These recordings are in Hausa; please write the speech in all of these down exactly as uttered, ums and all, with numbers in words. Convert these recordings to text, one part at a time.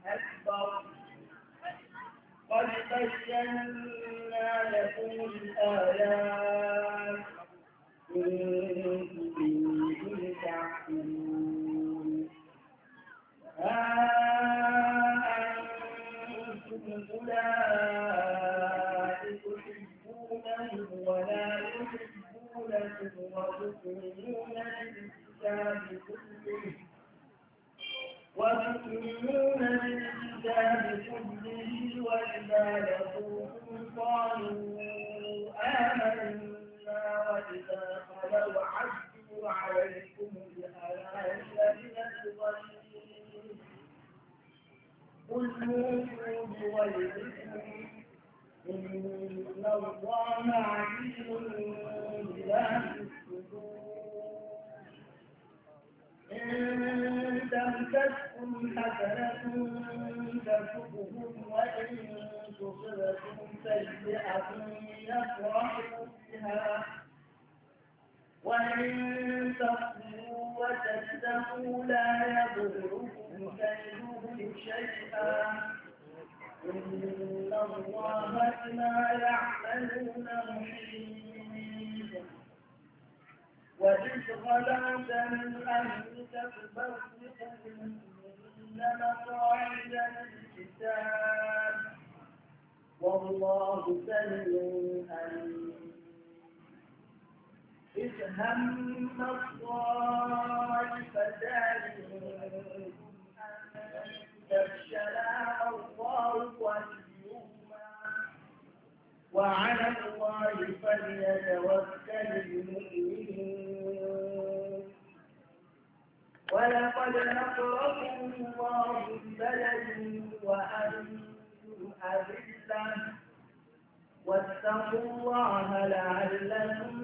أكبر قد بينا لكم الآيات إن كنتم تعقلون ها أنتم أولئك تحبونهم ولا يحبونكم وتؤمنون بالكتاب كله وتؤمنون بالكتاب كله وإذا لقوكم قالوا آمنا وإذا خلوا عدوا عليكم الأنامل من الغيظ قل موتوا بغيظكم إن الله عليم بذات الصدور إن تمسككم حسنة تسؤهم وإن تصبكم سيئة يفرحوا بها وإن تصبروا وتتقوا لا يضركم كيدهم شيئا إن الله بما يعملون محيط وإذ غدوت من أهلك تبوئ المؤمنين مقاعد للقتال والله سميع عليم إذ هم الطائفتان منكم أن تفشلا والله وليهما وعلى الله فليتوكل المؤمنون ولقد نصركم الله ببدر وأنتم أذلة واتقوا الله لعلكم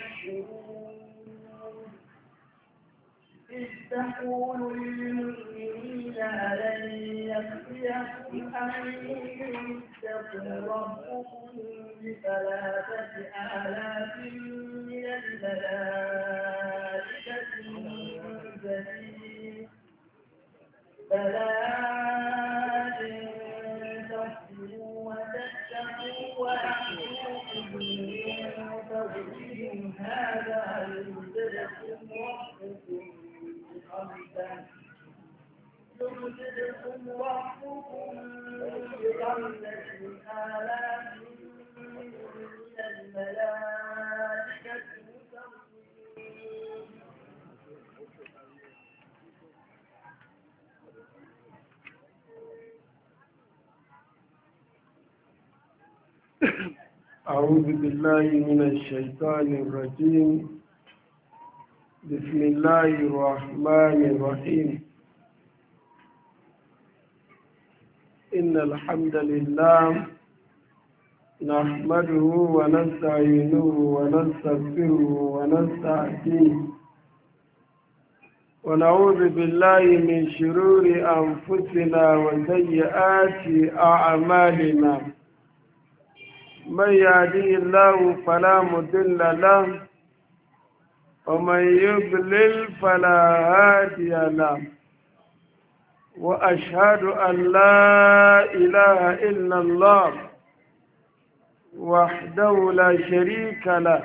تشكرون إذ تقول للمؤمنين ألن يكفيكم أن يمدكم ربكم بثلاثة آلاف من الملائكة منزلين بلى إن تصبروا وتتقوا ويأتوكم من فضلهم هذا يمددكم ربكم يمددكم ربكم بخمسة آلاف من الملائكة مسومين أعوذ بالله من الشيطان الرجيم بسم الله الرحمن الرحيم إن الحمد لله نحمده ونستعينه ونستغفره ونستهديه ونعوذ بالله من شرور أنفسنا وسيئات أعمالنا من يهديه الله فلا مضل له ومن يضلل فلا هادي له وأشهد أن لا إله إلا الله وحده لا شريك له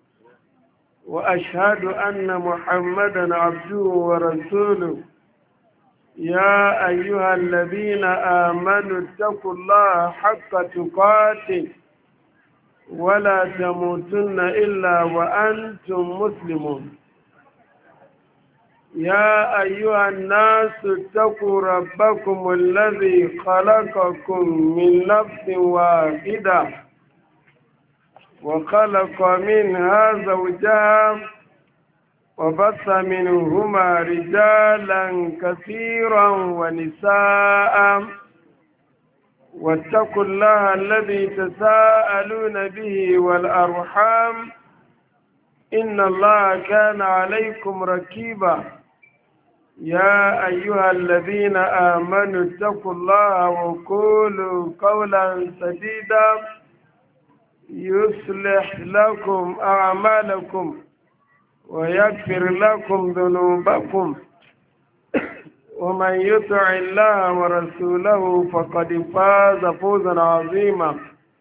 وأشهد أن محمدا عبده ورسوله يا أيها الذين آمنوا اتقوا الله حق تقاته ولا تموتن إلا وأنتم مسلمون يا أيها الناس اتقوا ربكم الذي خلقكم من نفس واحدة وخلق منها زوجها وبث منهما رجالا كثيرا ونساء واتقوا الله الذي تساءلون به والأرحام إن الله كان عليكم رقيبا يا أيها الذين آمنوا اتقوا الله وقولوا قولا سديدا يصلح لكم أعمالكم ويغفر لكم ذنوبكم ومن يطع الله ورسوله فقد فاز فوزا عظيما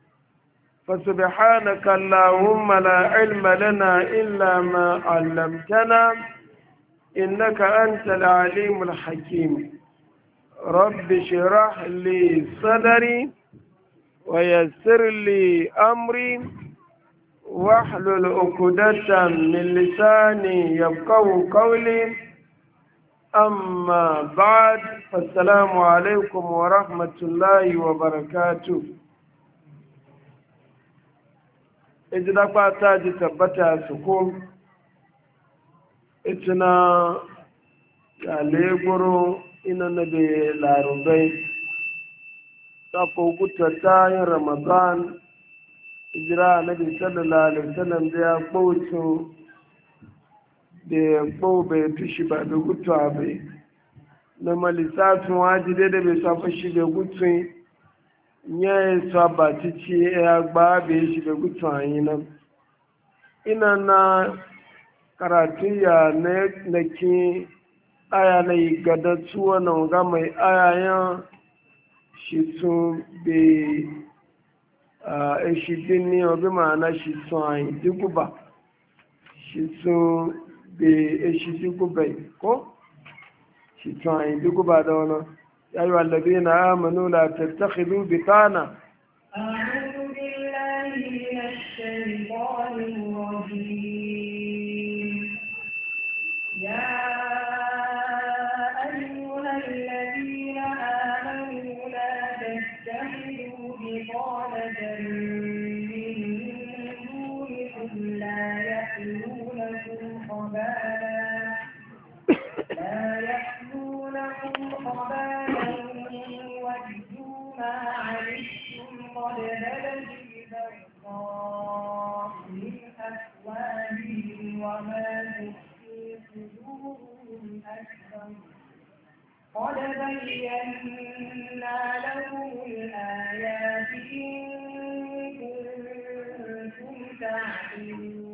فسبحانك اللهم لا علم لنا إلا ما علمتنا إنك أنت العليم الحكيم رب اشرح لي صدري ويسر لي أمري واحلل عقدة من لساني يفقهوا قولي أما بعد فالسلام عليكم ورحمة الله وبركاته. إذا قاتا جتبتا سكوم إتنا ياليغورو إنا نبي لاربي تفوق تتاين رمضان إجراء نبي صلى الله عليه وسلم دي أقوتو da ya bai tushi ba da gutuwa bai na malisafin waji daidai bai safa shi da gutun ya yi saba cici ya gba bai shi da gutuwa yi nan ina na karatun ya na ki aya na yi gada tuwa na ga mai ayayen shi sun bai a shi dini obi ma'ana shi sun ayi duk ba shi sun بإشي كوبي كو شيطان بكوبا دونا يا أيها الذين آمنوا لا تتخذوا بطانا أعوذ بالله من الشيطان الرجيم يا أيها الذين آمنوا لا تتخذوا بطانة من دونكم لا يألونكم خبالا لا يألونكم خبالا ودوا ما عنتم قد بدت البغضاء من أفواههم وما تخفي صدورهم أكبر قد بينا لكم الآيات إن كنتم تعقلون.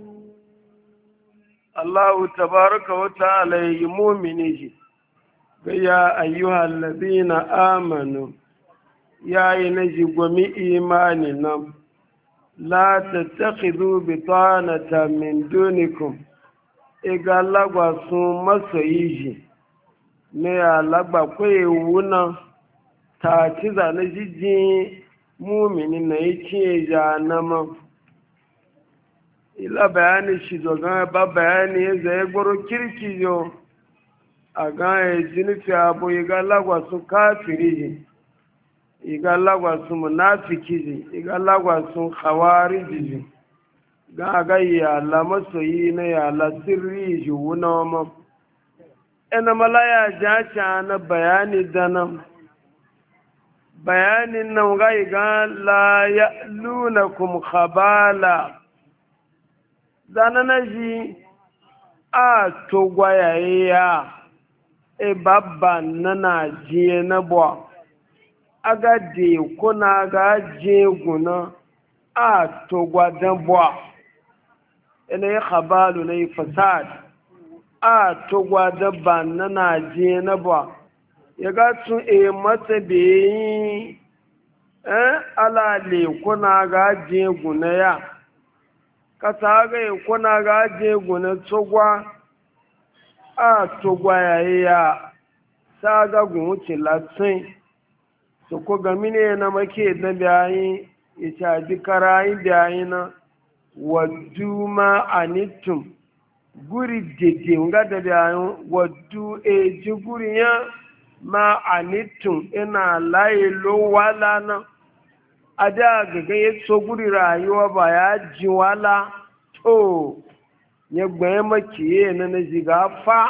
الله تبارك وتعالى يمؤمنه يا أيها الذين آمنوا يا إنجي قمي إيماننا لا تتخذوا بطانة من دونكم إذا لغوا سوما سيجي نيا لغوا كويونا تاتيزا نجي مؤمنين يكي جانما ila bayani shi dogon ba bayani ya zai gboro kirki yau a ganye jinifi abu iga lagwasu kafiri iga lagwasu munafiki iga lagwasu hawari jiji ga aga yala masoyi na yala sirri ji wuna wama ina malaya jaca na bayani dana bayanin nan ga iga la ya lunakum khabala zana na ji a togwayaye ya e babba na na jiye na bua aga de kuna ga je guna a togwadan bua ina ya khabalu na yi fasad a togwadan ba na na jiye na bua ya ga tun e mata beyi eh ala le kuna ga je guna ya kasa ga kuna ga je guna tsogwa a tsogwa yayi ya sa ga gunwuce latin su ko gami ne na make na bayi ya caji karayi bayi na waddu ma anitum guri dede nga da bayi waddu e ji guri ya ma anitum ina layi lo wala na a da gaga ya so guri rayuwa ba ya ji wala to ya gbaye makiye na na jiga fa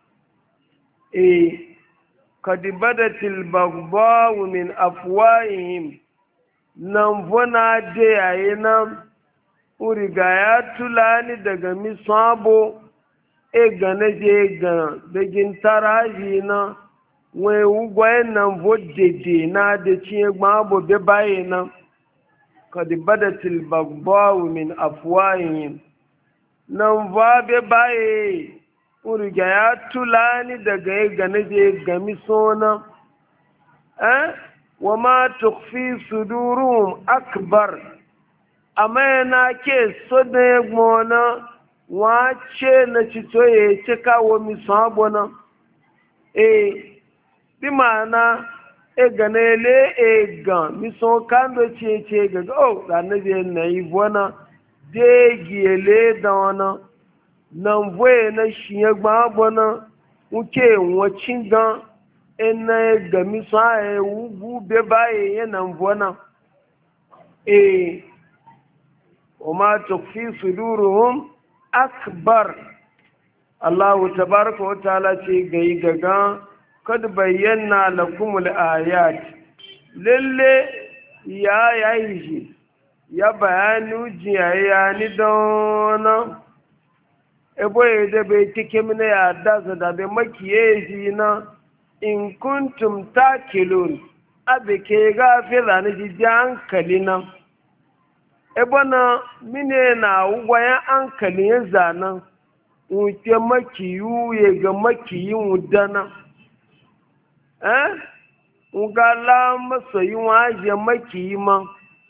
e kadibadatil bagbawu min afwahihim nan vona de yayi nan uriga ya tulani daga misabo e gane je ga dagin taraji na wai ugwaye nan vo dede na da ciye gbabo be baye nan kadibadatil bagbawu min afwahihim nan va be baye riga ya tulani daga ya gane je gami sona eh wa ma tukfi sudurum akbar amma yana ke so da ya gbona wace na cito ya ce kawo mi sabona e bi ma'ana e gane le e gan mi so kando ce ce ga oh da na je na yi bona de giyele da wana nan voye na shi ya gba bona uke wacin gan ina ga mi so a wugu be baye yana bona e wa ma tukfi suduruhum akbar Allah tabaraka wa ta'ala ce gai gaga kad bayyana lakumul ayat lalle ya yayi shi ya bayanu jiya ni dona ebo ede be tike mine ya da da be makiye ji na in kuntum takilun abike gafira ni ji hankalina ebo na mine na ugwayan hankalin zanan wuce makiyu ya ga makiyin wudana eh ugala masoyi waje makiyi ma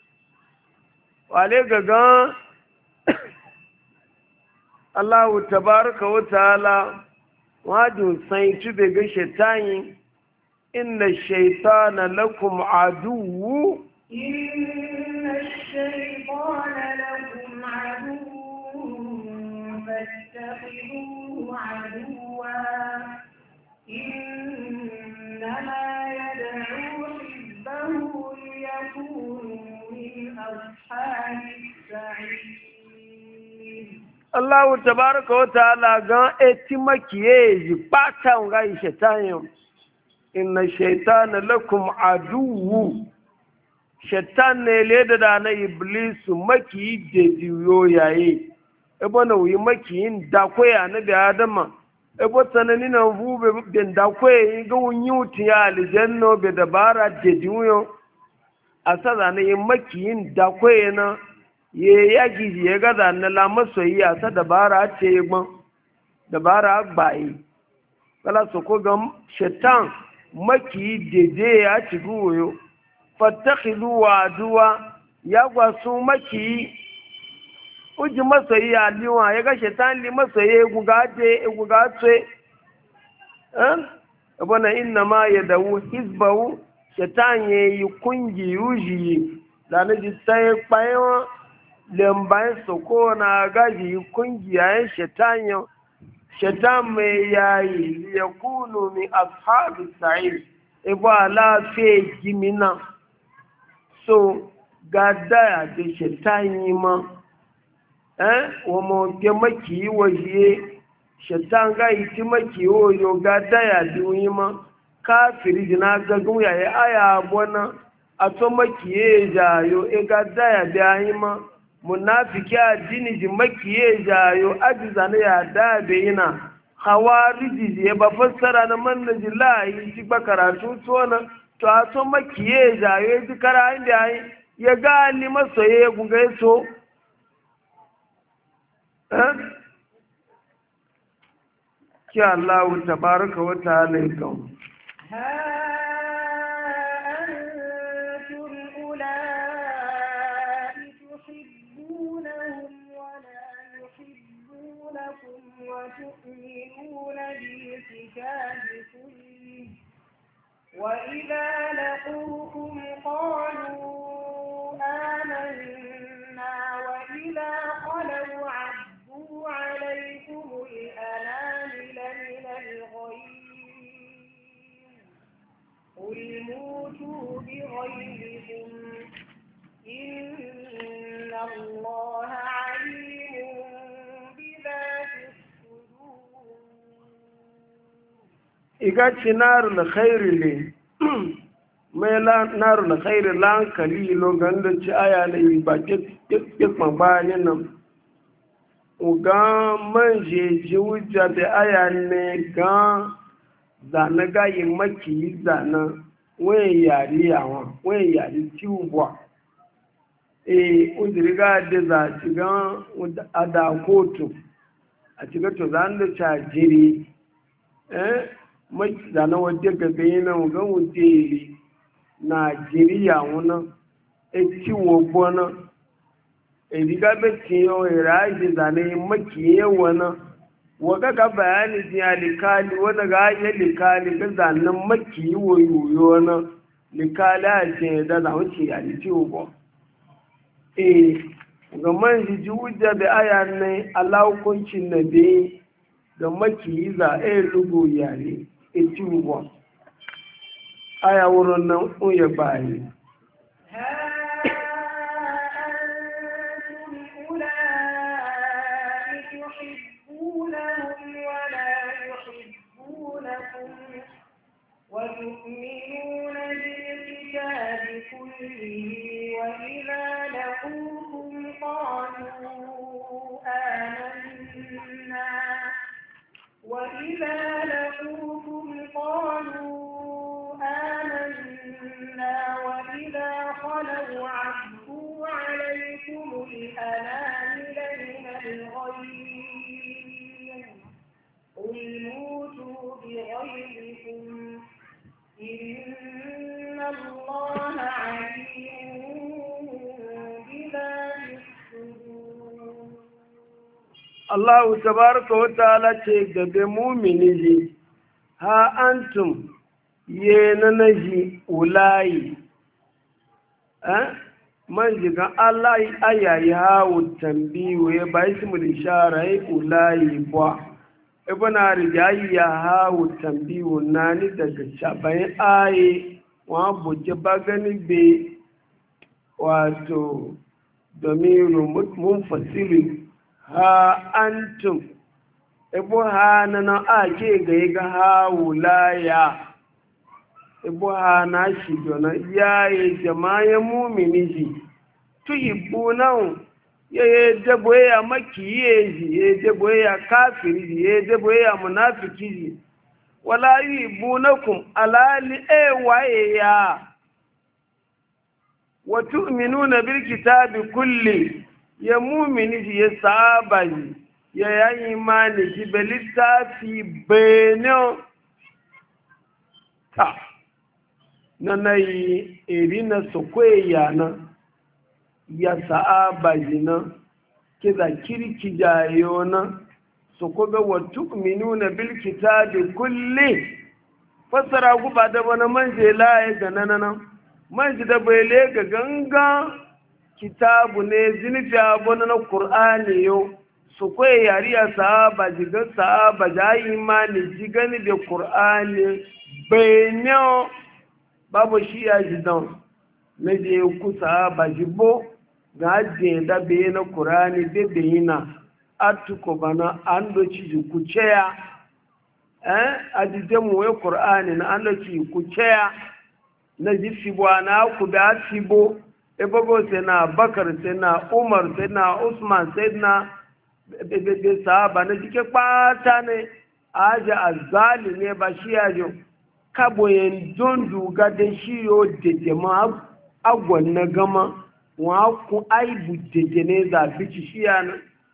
wale gaga Allah tabaraka wa ta'ala wajin sai tube ga shaitani inna shaytana lakum aduwwu inna shaytana lakum aduwwun fattakhidhuhu aduwwa innama yad'u hizbahu liyakunu min ashabis sa'ir. Allah tabaraka wa ta'ala gan eti makiye yi pata nga yi shaitan inna shaytana lakum aduwwu shaitan ne le da da na iblis maki de diyo yayi ebo na wi makiyin da koya na bi adama ebo sanani na vu be ben da koya ga wunyuti ya aljanno be dabara de diyo asada ne makiyin da koya na ye yaki ya gaza na la masoyi a ta dabara ce gbon dabara gbaye kala su ko ga shaitan maki dede ya ci goyo fattakhidu wa aduwa ya gwasu maki uji masoyi a liwa ya ga shaitan li masoyi guga je guga tse eh abana inna ma yadawu hizbahu shaitan yayi kungi yuji da na ji sai payo lembayin soko na gaji kungiyayen shaitan shaitan mai yayi ya kunu min ashabi sa'ir ibo alafe gimina so gada da shaitan yi ma eh wa mo ke maki waje shaitan ga yi ti maki oyo gada ya yi ma kafiri dina gagun yayi aya bona ato maki e jayo e gada ya da yi ma munafiki addini ji makiye jayo ajiza ne ya dabe yana hawariji ya ba fassara na mannaji layi ji ba karatu tona to a so makiye jayo ji kara inda yi ya gani masoye guga so eh ki Allah tabaraka wa ta'ala kan وتؤمنون بالكتاب كله وإذا لقوكم قالوا آمنا وإذا خلوا عضوا عليكم الأنامل من الغيظ قل موتوا بغيظكم إن الله عليم igaci narul khairi le mai narul khairi lan kalilo ganda ci aya na yi ba kikman bayan nan uga manje ji wuja da aya ne ga zane gayi maki zane wani yari yawon wani yari ciwuwa e udiri ga da za ci gan ada kotu a cikin to zan da cajiri eh mai zana wadda ga bayyana ga wuce Najeriya wuna e ciwo bona e diga be kiyo iraji zane makiye wana waga ga bayani ji alikali wanda ga ya likali ga zanen makiyi woyoyo na likali a ce da za wuce a ciwo ba eh ga man ji hujja da aya ne Allah hukuncin na be ga makiyi za a lugo yare e ciwo ba aya wurin nan uya bayi وتؤمنون بالكتاب كله وإذا لقوكم قالوا آمنا وإذا لقوكم قالوا آمنا وإذا خلوا عضوا عليكم الأنامل من الغيظ قل موتوا بغيظكم إن الله عليم بذات الصدور. الله تبارك وتعالى تجد مؤمنين ها أنتم يننجي أولاي أه man jiga Allah ayayi hawo tambiyo ya bai su mu ishara yi ulayi ba ibana rijayi ya hawo tambiyo nani daga shabayin aye wa buje bagani be wato domiru mun fasili ha antum ibo ha nana ake ga ga hawo laya ibo ha na shi dona yaye jama'a mumini ji tuhibbunan ya dabo ya makiye ji ya dabo ya kafiri ji ya dabo ya munafiki ji wala yuhibbunakum alali e waye ya wa tu'minuna bil kitabi kulli ya mumini ji ya sahaba ji ya yayi imani ji belitafi beno ta na yi irina sokweya na ya sa'aba jina kiza kirki jayo na sokoga wa tu'minuna bil kitabi kulli fasara guba da wani manje laye ga nanana manje da bai le ga ganga kitabu ne zinifi abu na qur'ani yo sokweya yariya sa'aba jiga sa'aba jayi imani jigani da qur'ani bayanyo babu shi ya ji don na je kusa ba jibo ga ajiye da bai na kurani bebe yana atuko bana an doci ji kuceya eh ajiye mu wai kurani na an doci kuceya na ji fibo na ku da fibo ebogo sai na bakar sai na umar sai na usman sai na bebe sahaba na jike kpata ne aja azali ne ba shi ya jo kaboyen don duga da shi yo dede ma agwan na gama wa ku aibu dede ne za fi ci shi yana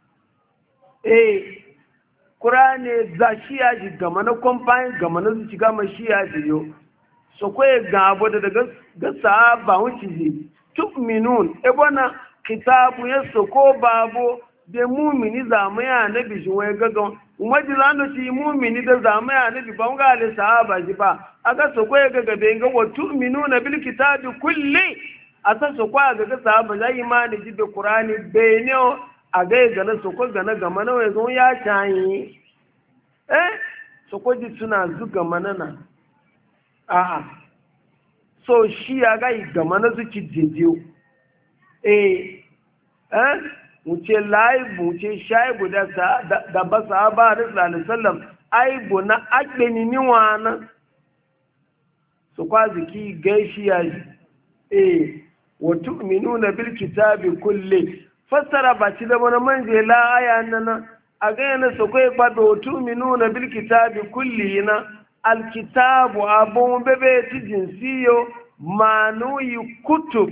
eh kurane za shi ya ji gama na kwamfani gama na su ci gama shi ya ji yo so kwaye gabo da daga ga sahaba wuce ji tu'minun ebona kitabu ya soko babo da mumini zamaya na bishin wai gagan umarji zanu ci mumini da zamaya na bi ban ga le sahaba ji ba aka so ko ga gabe ga wa tu'minuna bil kitabi kulli asa so ko ga ga sahaba zai imani ji da qur'ani benyo a ga ga na so ko ga na gama na wai zo ya tayi eh so ko ji suna zuga manana a'a so shi ya ga gama na zuci jeje eh eh wuce laibu wuce shaibu da da ba sahaba sallallahu alaihi wasallam aibu na agbeni ni wana su kwazi ki gaishi ya eh wa tu'minuna bil kitabi kulli fassara ba ci da wani manje la aya nan a ga yana su kai ba do tu'minuna bil kitabi kulli na al kitabu abun bebe ti jinsiyo manu kutub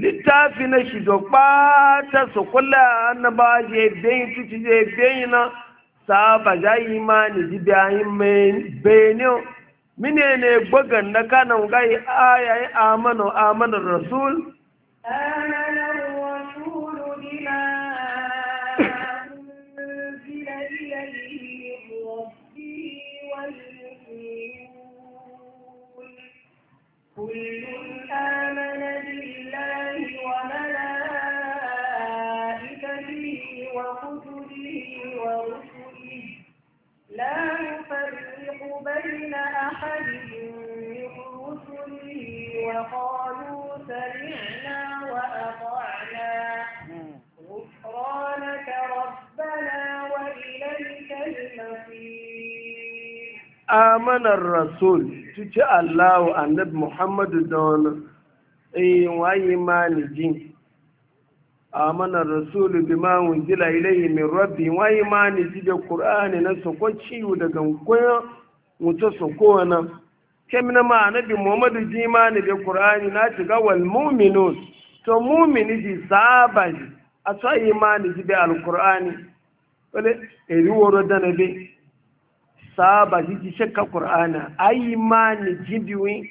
littafi na shi da ɓata su kula annaba je bayin tuci je bayin na sahaba ja imani ji bayin benio mine ne gbagan na kanan gai aya amanu amanu rasul آمن الرسول بما أنزل إليه من ربه والمؤمنون كل آمن بالله وملائكته وكتبه ورسله لا نفرق بين أحد من رسله وقالوا سمعنا وأطعنا غفرانك ربنا وإليك المصير. آمن الرسول تجي الله النبي محمد دون أي وإيمان جين آمن الرسول بما أنزل إليه من ربي وإيمان جين القرآن نسوكوشي ودقنقويا متسوكونا كمنا ما نبي محمد جيمان بالقرآن ناتقى والمؤمنون تو مؤمن جي صحابة أتوا إيمان جي بالقرآن wale eri woro dana be sahaba ji shakka qur'ana ai imani jibiwi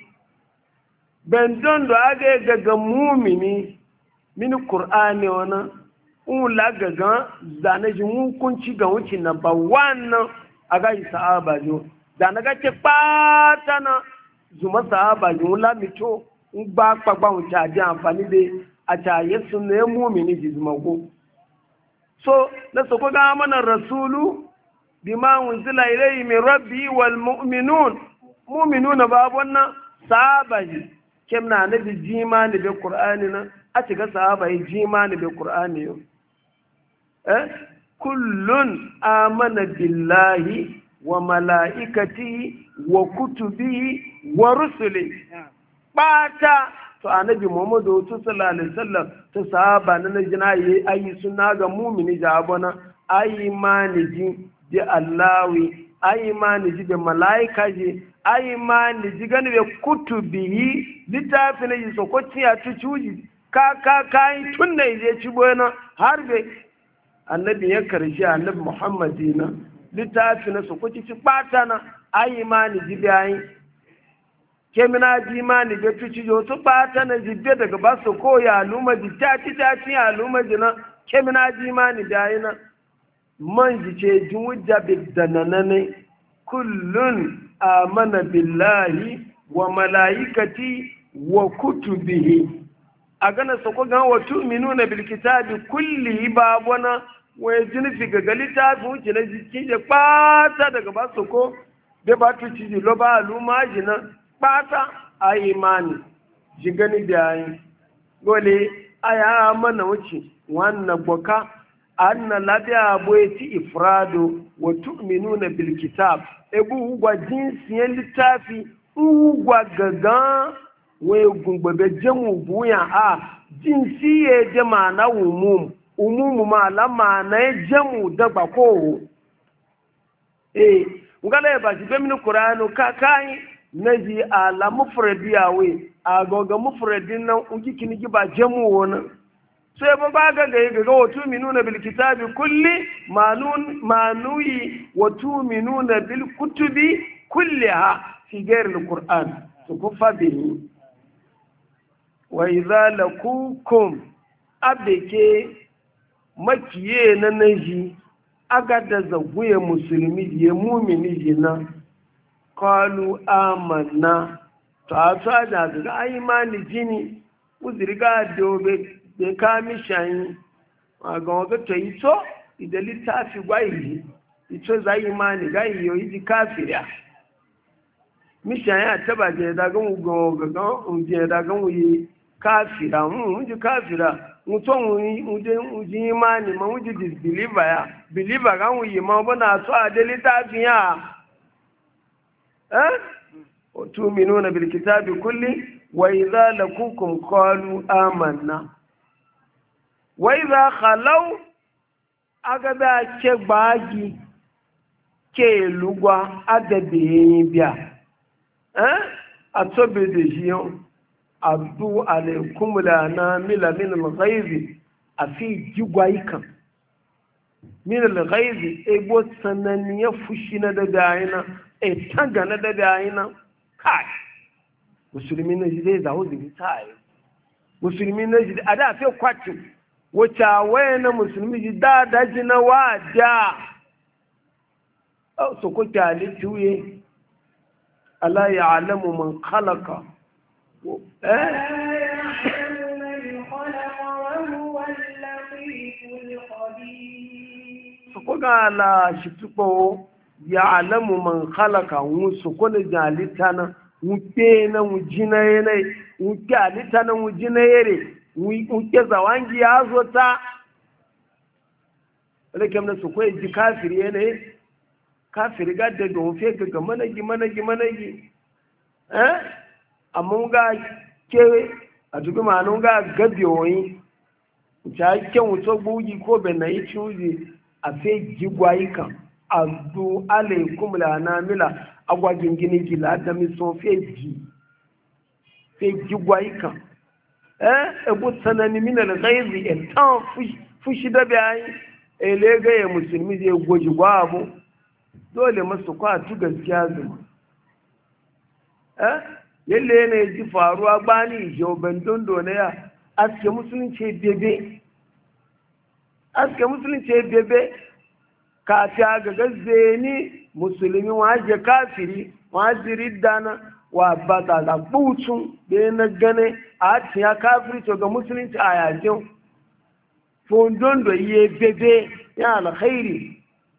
ben don do aga gaga mumini min qur'ani wana un la gaga zana ji mun kunci ga wuci number one aga sahaba jo zana ga ce patana zuma sahaba jo la mito un ba pagba un ta di amfani de a ta yesu ne mumini ji zuma go so na so ko ga mana rasulu bima unzila ilayhi min rabbi wal mu'minun mu'minuna babonna sahaba ji kemna nabi jima ne be qur'ani na a ci ga sahaba yi jima ne be qur'ani yo eh kullun amana billahi wa malaikatihi wa kutubihi wa rusulihi bata to annabi muhammadu sallallahu alaihi wasallam to sahaba na jinayi ayi sunna ga mu'mini jabona ayi maniji di allawi ayi maniji be malaika ji ayi maniji gani be kutubihi litafin yi sokoci ya tucuji ka ka kai tunne je ci boyana har be annabi ya karshe annabi muhammadina litafin sokoci ci patana ayi maniji be ayi kemina ji ma ni ga tuci jo su bata na jibbe daga ba su ko ya luma ji ta ci ta ci ya luma ji na kemina ji ma ni da yi na man ji ce ji wujja bi dananane kullun amana billahi wa malaikati wa kutubihi a gana su ko gan wa tu'minuna bil kitabi kulli babuna wa jinfi ga galita fi wuce na ji ce bata daga ba su ko be ba tuci ji lo ba luma ji na bata a imani jigani da yi gole aya mana wuce wannan boka anna labiya boye ti ifrado wa tu'minuna bil kitab ebu ugwa jinsiyen littafi ugwa gaga we gungbabe jamu buya a jinsiye je mana umum umum ma la mana jamu dagba ko eh ngala ba ji be min qur'anu ka kai naji ala mufradi yawe a goga mufradin nan uji kinigi ba jamu wona sai ba ba ga ga ga wato minuna bil kitabi kulli manun manuyi wato minuna bil kutubi kulliha fi ghairi al qur'an to kufa bihi wa idza lakukum abeke makiye na naji aga da zaguye musulmi ye mu'mini jina qalu amanna ta ta da ga imani jini uzirga dobe be ka mi shan aga ga to ito idali ta fi gwai ito za imani ga yo yi kafira mi shan ya taba je da ga go ga unje da ga yi kafira mu ji kafira muton mu je mu ji imani ma mu ji disbeliever ya believer ga mu yi ma bana so adali ta fi ya وتؤمنون بالكتاب كله وإذا لكوكم قالوا آمنا وإذا خلوا أغدا كباجي كيلوغا أدبين بيا أتوبدجيون أبدو عليكم لنا ملا من الغيظ أفي جوايكم min al-ghaiz ebo sanan ya fushi na da bayina e tanga na da bayina kai musulmi na zai zawo da sai musulmi na ji a da sai kwatu wacce waye na musulmi ji da daji na wada su ku kyali tuye ala ya alamu man khalaqa su ku ga la shi tuko ya alamu man khalaqa su ku ne jalita na wuke na wujina yanayi wuke alita na wujina yare wuke zawangi ya zo ta rikem na su kwaye ji kafiri yanayi kafiri gadda da wufe ga managi managi managi eh amma ga ke a dubi ma'anu ga gabe woyi ta kyan wuto bugi ko bai na yi cuji a fe gigwayi kan abdu alaikum la namila agwagin gini gila da mi so feji feji gwaika eh ebu sanani min al ghaizi en tan fushi da bai ele ga ya musulmi zai goji gwabo dole masu kwa tu gaskiya zuma eh yalle ne ji faruwa bani joban dondo ne ya aske musulunci bebe aske musulunci bebe ka ta ga gazzeni musulmi waje kafiri waje dana wa ba ta da butun da na gane a tiya kafiri to ga musulunci a yakin fondon da ye bebe ya alkhairi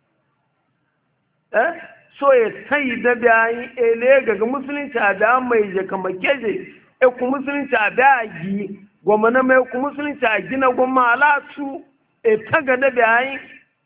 eh so ya sai da bayi ele ga musulunci a da mai je kama keje e ku musulunci a da gi goma na mai ku musulunci a gina goma alatu e taga da bayi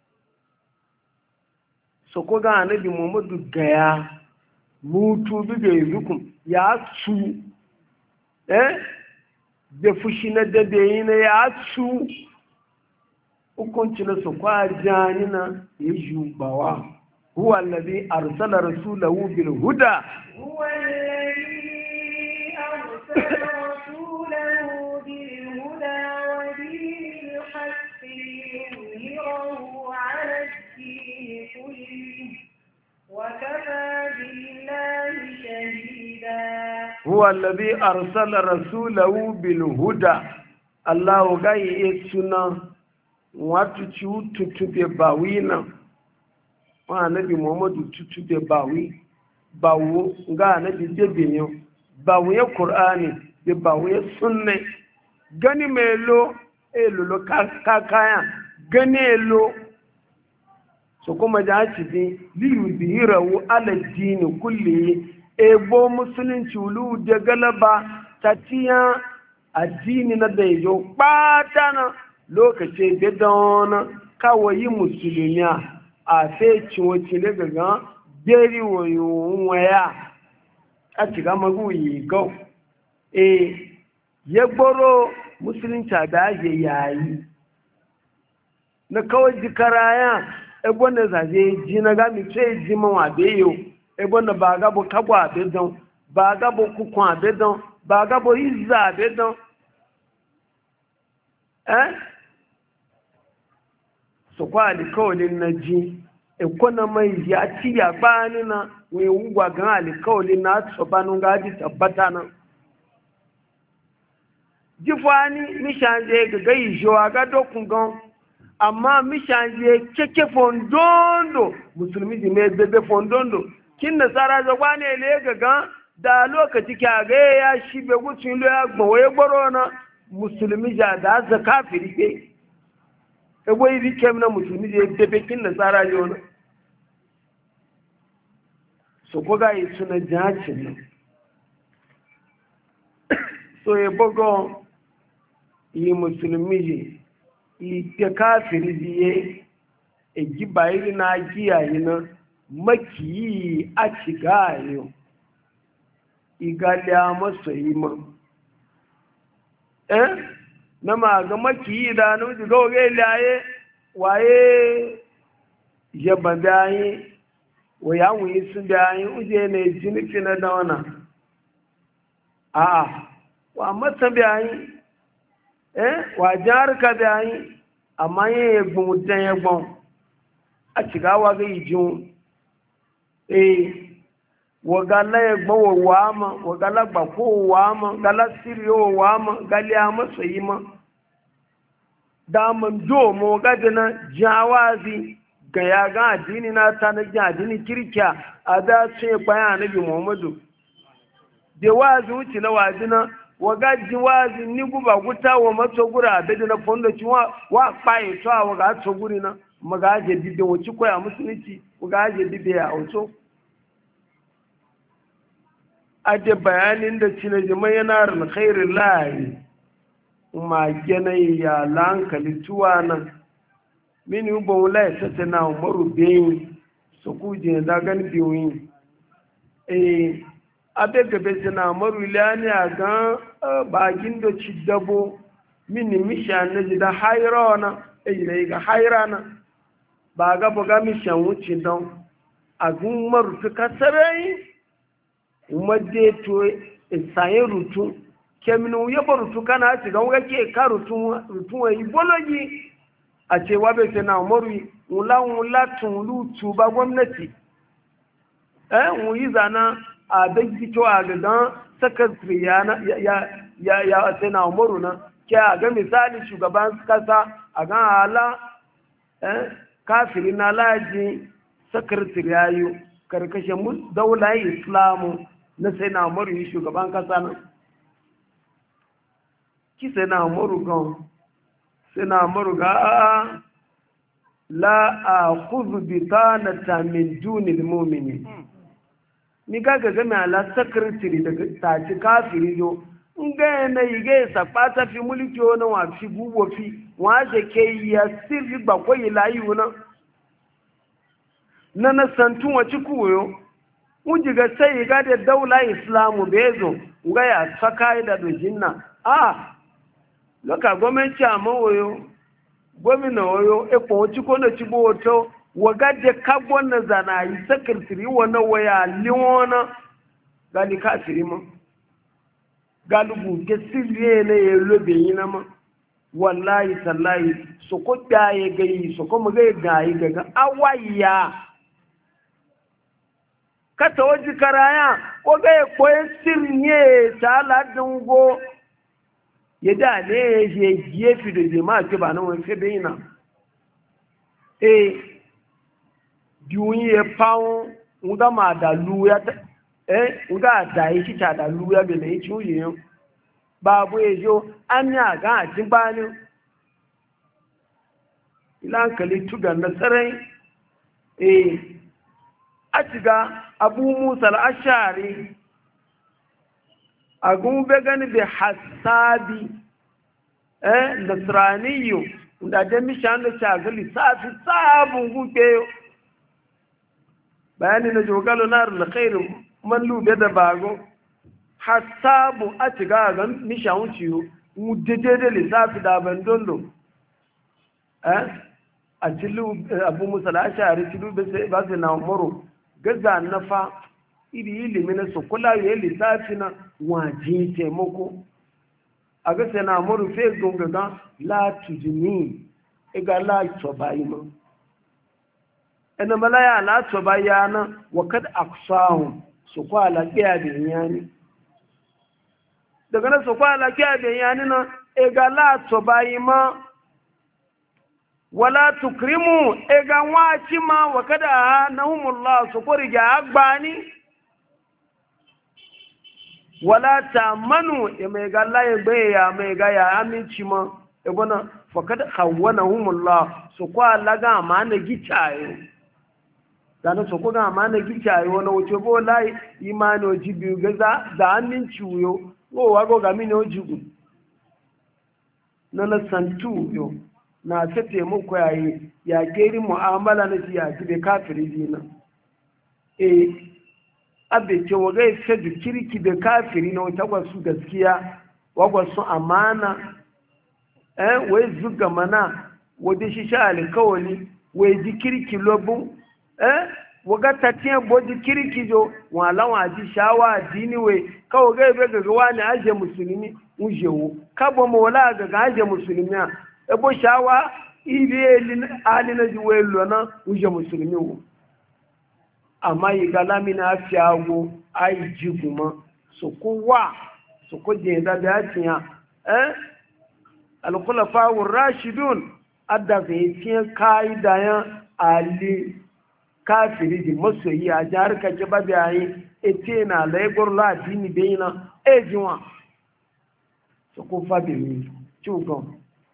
so ko ga annabi Muhammadu gaya mutu biga yukum ya su eh da fushi na dade na ya su hukunci na su kwa janina ya jubawa huwa allazi arsala rasulahu bil huda huwa allazi arsala rasulahu bil huda wa dinil haqqi yuzhirahu ala ad-din kullihi wa kafa billahi shahida huwa allazi arsala rasulahu bil huda Allahu gai suna watu ci tutube bawina wa anabi Muhammadu tutube bawi bawo ga anabi debenyo bawo ya Qur'ani de bawo ya sunne gani melo elo lo kakaya gani elo so kuma da ci bi li yudhirahu ala din kulli ebo musulunci ulu de galaba tatiya addini na da yajo patana lokaci da don kawai musulmiya a fecin wacce ne gaga jeri wayo waya a cika maguyi gau e ya gboro musulunci da ake yayi na kawai jikaraya ebe na zaje ji na gami ce ji mawa beyo ebe na ba gabo kagwa abedon ba gabo kukun abedon ba gabo izza abedon eh so kwa alikawalin na ji ikona mai ya ci ya bani na wai wugwa gan alikawalin na so banu gaji tabbata na jifani mishanje ga gai jowa ga dokun gan amma mishanje keke fondondo musulmi ji mai bebe fondondo kin nasara zagwa ne le ga gan da lokaci kya ga ya shi be gutsun lo ya gbawo gboro na musulmi ja da zakafiri ke ebo yi kem na musulmi je bebe kin nasara yo na so ko ga yi suna jacin nan so e bogo yi musulmi je yi te kafiri je e giba yi na giya yi na maki a ciga yo igalya maso yi ma eh na ma ga maki da no ji go ge laye waye je bandayi waya wi su da yi uje ne jini fina da wana a a wa mata bayi eh wa jar ka bayi amma ye egbun mutan egbon a cigawa ga ijin eh wagala ya gbawo wama wagala gbako wama gala siriyo wama gali ama sayima daman do mo gadina jawazi ga ya ga addini na ta na ji addini kirkiya a da ce bayan nabi muhammadu da wazi wuce na wazina waga ji wazi ni guba guta wa mato gura abedi na fondo ci wa wa paye to a waga to guri na maga je dide wuci koya musulunci waga je dide ya auto ade bayanin da cina jama'a yana ran khairul lahi ma gena ya lankali tuwa nan mini ubo wula ya tata na umaru biyu su kuje da gani biyu eh abe gabe na umaru ilani a gan bagin da ci dabo mini mishan na ji da haira na eh da ga haira na ba ga buga mishan wuce don a gun umaru ta kasarai umarje to isayen rutu keminu ya barutu kana shiga wuga ke ka rutu rutu wa ibologi a ce wa bai na umaru wula wula tun lutu ba gwamnati eh mu yi zana a bai fito a gadan secretary ya ya ya ya sai na umaru na ke a ga misali shugaban kasa a ga hala eh kafiri na laji secretary yayo karkashin daular islamu na sai na umaru yi shugaban kasa na ki sai na umaru gan sai na umaru ga a la a kuzu bitanata min dunil mumini ni ga ga game ala secretary daga taci kafiri yo in ga na yi ga sakpata fi mulki wani wa fi gubo fi wa je ke ya sirri ba ko yi layi wuna na na santun wa ci kuyo uji ga sai ga da daula islamu bezo ga ya saka da dojinna a loka gwamnati a mawoyo gwamna oyo epo ci ko na ci boto waga de kabon na zana yi secretary wana waya liwona gali ka firima galubu ke sirye ne ya lobe yina ma wallahi tallahi so ko daye gayi so ko mu ga gayi daga awaya kata waji karaya ko ga ya koyi sirye ta ladin go ya da ne ya je fi da jama'a ke ba nan wani fe bayina eh biyu ya pawo nga ma da luya eh nga da yi ta da luya be ne ci uyi babu ejo anya ga jin bani ilan kali tuga nasarai eh atiga abu musa al-ashari agun be gani be hasabi eh nasraniyo da da mishan da shagali safi sabun guke bayani na jogalo na alkhair man lube da bago hasabu atiga ga mishan ciyo mu dedede lissafi da bandondo eh a cilu abu musa al-ashari cilu be sai ba na umaro gaza nafa iri ilimi na su kula ya lissafi na waje taimako a ga sai na umaro fe gungaga la tujini iga la tobayi ma ina malaya la tobayana wa kad aqsahu su kwala kiya da yani daga na su kwala kiya da yani na iga la tobayi ma wala tukrimu ega wachi ma wa kada nahumullah su kori ga agbani wala tamanu e mai ga la e ya mai ga ya aminci ma e gona fa kada khawanahumullah su kwa laga amana gichayo dan su ko ga amana gichayo wona wuce bo lai imani ojibi gaza da aminci uyo wo wago ga mini ojigu nana santu yo na ta taimako yayi ya geri mu'amala na ji ya ji bai kafiri dina e abe ce waga ya fi da kirki da kafiri na wata wasu gaskiya wasu amana eh wai zuga mana wadda shi sha alkawali wai ji kirki lobu eh waga ta tiyan bodi kirki jo wala wa ji shawa dini wai kawo ga bai ga wani aje musulmi ujewo kabo mo wala ga aje musulmi ebo shawa ibe ali na ji welo na uje musulmi wo amma yi galami na fiyago ai ji kuma su kowa su kuje da daciya eh al-khulafa ar-rashidun adda zai tiyan kaida ya ali kafiri di masoyi a jihar kake babu yayi ete na laigor la dini beina ejiwa su ko fabi mi chugon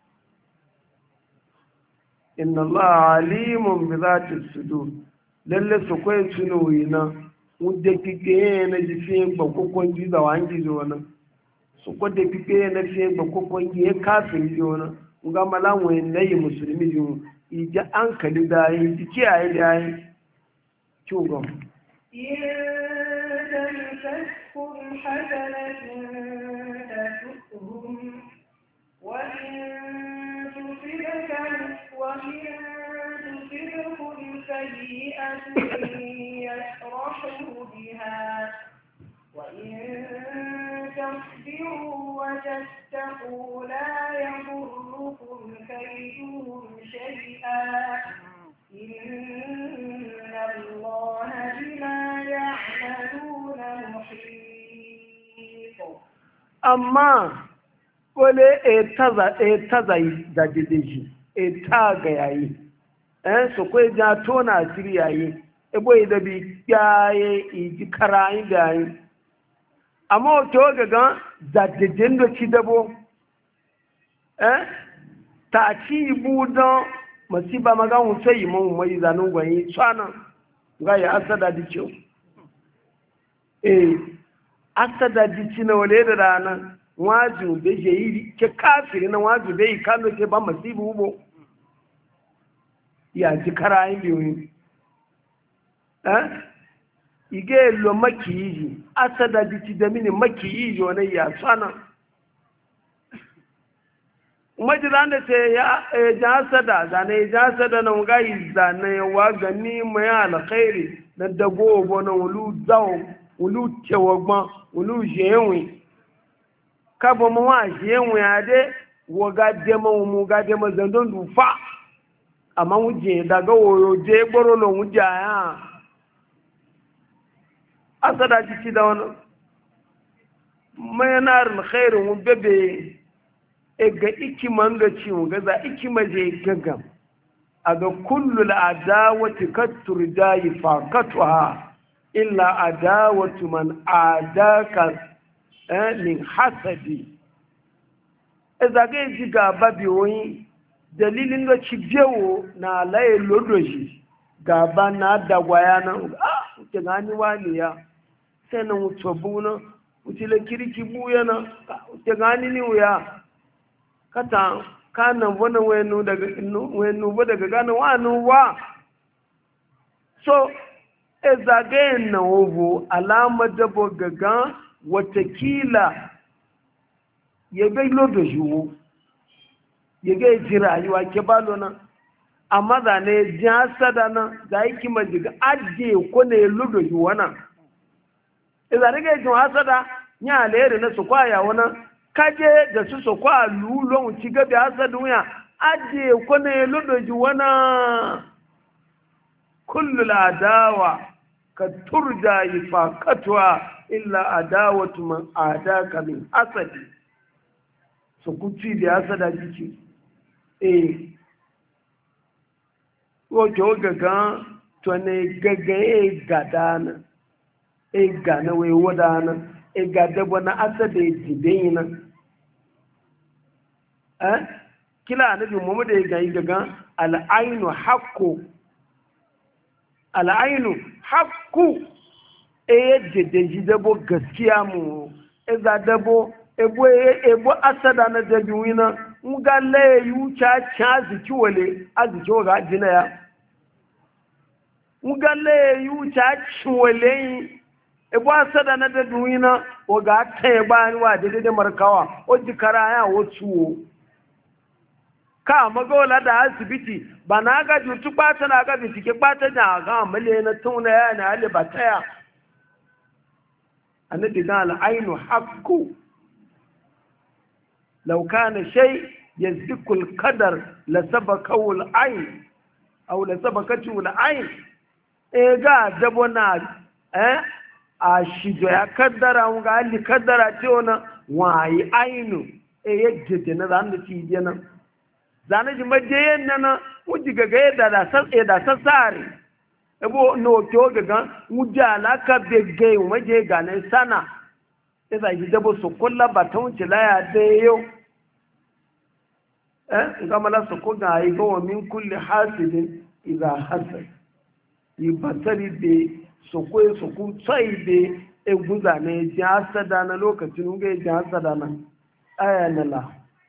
inna allaha alimun bi zati sudur lalle su koyi tunoyi na wudde kike na jifi ba kokon ji da wangi zo na su ko de kike na fi ba kokon ji kafiri zo na nga malan wayin nayi musulmi jo ija an kali da yi kiyaye da yi chugon تمسكهم حسنة تسؤهم وإن تصبك وإن تصبكم سيئة يفرحوا بها وإن تصبروا وتتقوا لا يضركم كيدهم شيئا إن الله بما يعملون محيط. أما wale etaza etaza da jideji etaga yayi eh so ko ja tona asiri yayi ebo da bi yaye iji karai da yi amma to gaga da jejen do ci dabo eh ta ci budon masiba maga un sai mun mai zanun gwani tsana ga ya asada dicho eh asada dici na wale da rana waju da je yi ke kafiri na waju da yi kano ke ba masibu ubo ya ji karayin biyu eh ige lo makiji asada dici da mini makiji wani ya tsana majiran da ce ya ja sada zane ja sada na ngai zane wa gani mai alkhairi na dago bo na wulu zawo wulu cewa wulu jewi kabo mu wa jewi ade wo ga demo mu ga demo zandon du fa amma wuje daga woyo je gboro lo wuje ya asada ji da wannan mai na alkhairi mu bebe ega ikiman da ciwo gaza ikima je gagam a ga kullu al'adawati kattur dayi fakatuha illa adawatu man adaka min hasadi eza ga ji gaba biyoyi dalilin da ci biyo na laye lodoji gaba na dagwaya na ah ke gani wani ya sai na mutobu na utile kiriki buya na ke gani ni wuya kata kanan wani wenu daga wenu ba daga gane wani wa so e zagayen na ovo alama dabo gaga watakila ya bai lodo jiwo ya ga ji rayuwa ke balo nan amma da ne ji hasada nan da yake majiga ajiye ko ne lodo jiwo nan e zagayen ji hasada ya alheri na su kwaya wannan kaje da su so kwa lulon ci gabe hasadun ya aje ko ne lodoji wana kullu adawa ka turja ifaqatwa illa adawatu man adaka min asadi so kuci da hasada kici eh wo jo gaga to ne gaga e gadana e gana we wodana e gada bona asada e dibena eh kila annabi Muhammad ya gayi gaga al'ainu haqqu al'ainu haqqu e jejeji dabo gaskiya mu e za dabo ebo ebo asada na dabiwina nga le yucha chazi kiwale aziki ga jina ya nga le yucha kiwale ebo asada na dabiwina o ga taye bani wa dede markawa o jikara ya wo tuwo ka magola da asibiti ba na ga jutu bata na ga bitike bata da ga male na tuna ya na ale bataya annabi ga al ainu haqqu law kana shay yazikul kadar la sabakawul ayn aw la sabakatul ayn e ga dabona eh a shijo ya kaddara ga ali kaddara ce ona wayi ainu e yajje na zan da ci je nan zan ji maje nan wuji ga ga da da san e da san sare ebo no to ga ga wuji alaka be ge maje ga nan sana e za ji dabo su kullu batun ci laya de yo eh ga mala su ko ga yi go min kulli hasidin idza hasad yi batari de su ko su ku sai de e guza ne ji hasada na lokacin ga ji hasada na aya na la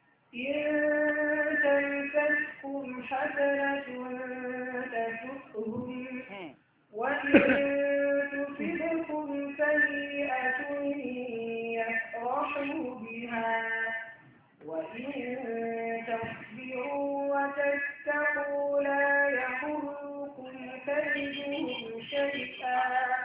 تلتكم حسنة تسؤهم وإن تصبكم سيئة يفرحوا بها وإن تصبروا وتتقوا لا يضركم كيدهم شيئا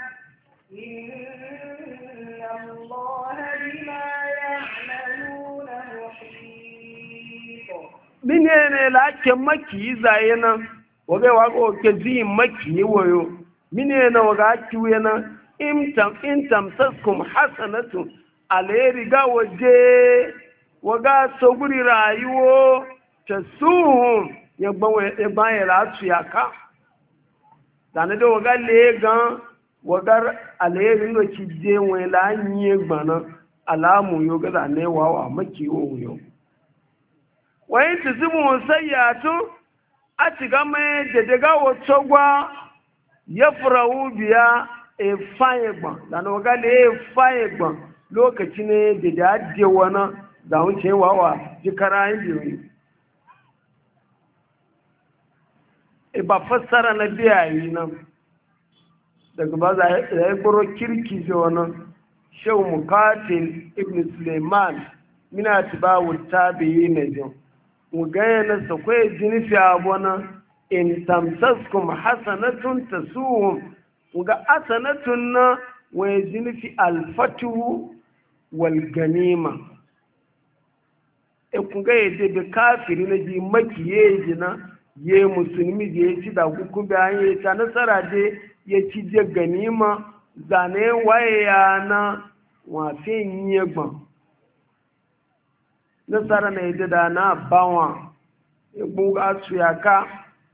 إن الله بما يعملون محيط. من هنا لكن مكي زينا وجا وجا كذي مكي ويو من هنا وجا كوينا إن تم إن تمسكم حسنة على رجا وجه وجا سبري رايو تسوهم يبغى يبغى يلعب ياكا. دانا ده وجا ليجان wagar alherin da ci je wani lanye gbana alamu yau gaza ne wawa maki yau wani ti zimu sayyatu a ci game da daga wato gwa ya furawu biya e faye gban da na waga da e faye gban lokaci ne da da ajiye wani da wuce wawa jikara yin biyu e ba fassara na biya yi nan daga ba za a yi buru kirki ce wani shehu mukatil ibn suleiman mina ti ba wuta biyi na jin mu gaya na sakwai jinifi abuwa in tamsaskum hasanatun tasuhum mu ga hasanatun na wai jinifi alfatuhu wal ganima e ku ga yadda da kafiri na ji makiye jina ye musulmi da ya ci da hukun bayan ya ta nasara dai ya ci je ganima zane waye ya na wafe yi gban nasara na yi da na bawa ya buga su ya ka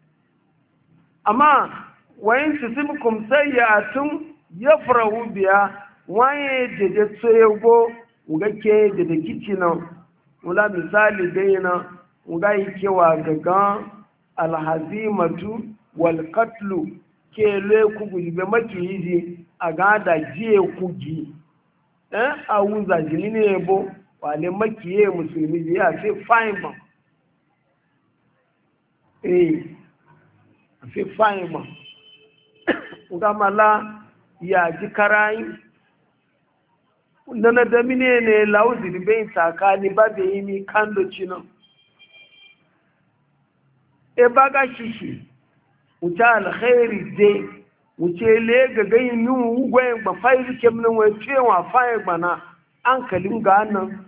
amma wayin su sun kumsai ya tun ya farahu biya waye da da tsoyego uga ke da da kici nan wula misali dai na uga yi kewa gaga alhazimatu wal katlu ke le kugu be maki yiji a gada jiye kugi eh a wuza jini ne bo wale maki ye musulmi ya fi fine ba eh fi fine ba uga mala ya ji karai nana da mine ne lauzi be tsakani ba be yi mi kando chino e baga shishi wuce alkhairi dai wuce le ga gayin yin wugwayen ba fayi ke minin wai cewa fayi bana an kalin ga nan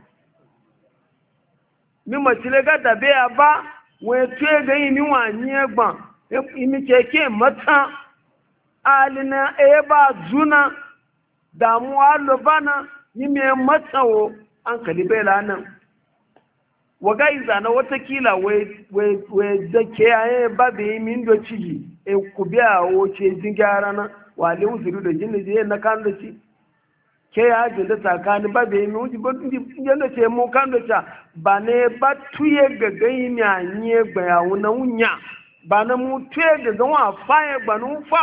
mi macile ga dabe ya ba wai tuye gayin yin wani ya gba imi ke ke mata alina e ba zuna damuwa lobana ni me matsawo an kali bai lanan waga izana watakila we da ke yaye babu yi min do ciji e ku biya woce jin gyara na wale uzuru da jin je na kan da ci ke ya jin da tsakani babu yi min uji ba jin da ce mu kan da ta ba ne ba tuye ga gai mi anye gba ya wuna unya ba na mu tuye ga ga wa faye gba nu fa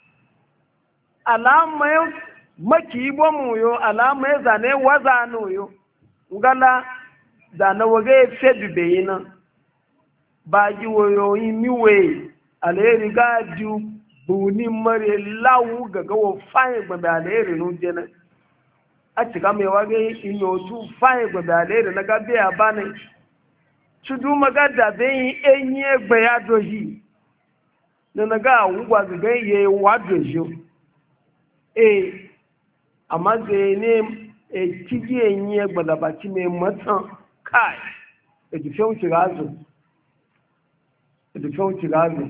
alama yo maki bo mu yo alama ya zane waza no yo ngala da na waga ya fe bibe yi nan ba ji wayoyi miwe alheri ga ji buni mare lawu ga gawa fayin gbabe alheri nun jena a cika mai waga yi inotu fayin gbabe alheri na gabe a bane cudu magada bai yi enyi egbe ya doji na na ga wugwa ga yi wa doji e amma zai ne e cigi enyi egbe da baki mai matan kai edife wuce gazo edife wuce gazo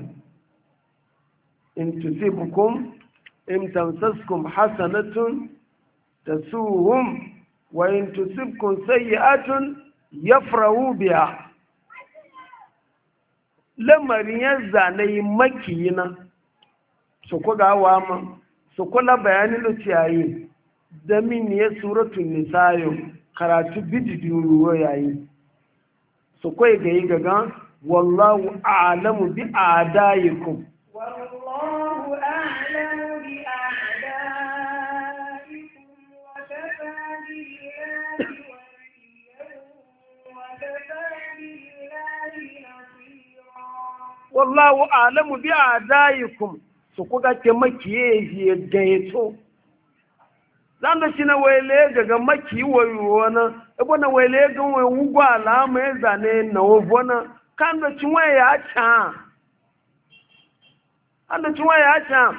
in tusibukum in tamsaskum hasanatun tasuhum wa in tusibkum sayyi'atun yafrahu biha lamarin ya zane makiyina su ku gawa ma su kula bayanin da ciyayi da min ya suratun nisayo karatu bididin ruwa yayi su kai ga yi gaga wallahu a'lamu bi a'daikum wallahu a'lamu bi a'daikum wa kafa billahi waliyyan wa kafa billahi nasira wallahu a'lamu bi a'daikum su kuga ke makiye ya gaito zan da shi na wele daga maki wayo na ebo na wele ga we wugwa alama ya zane na wobona kan da cin waye ya cha an da cin waye ya cha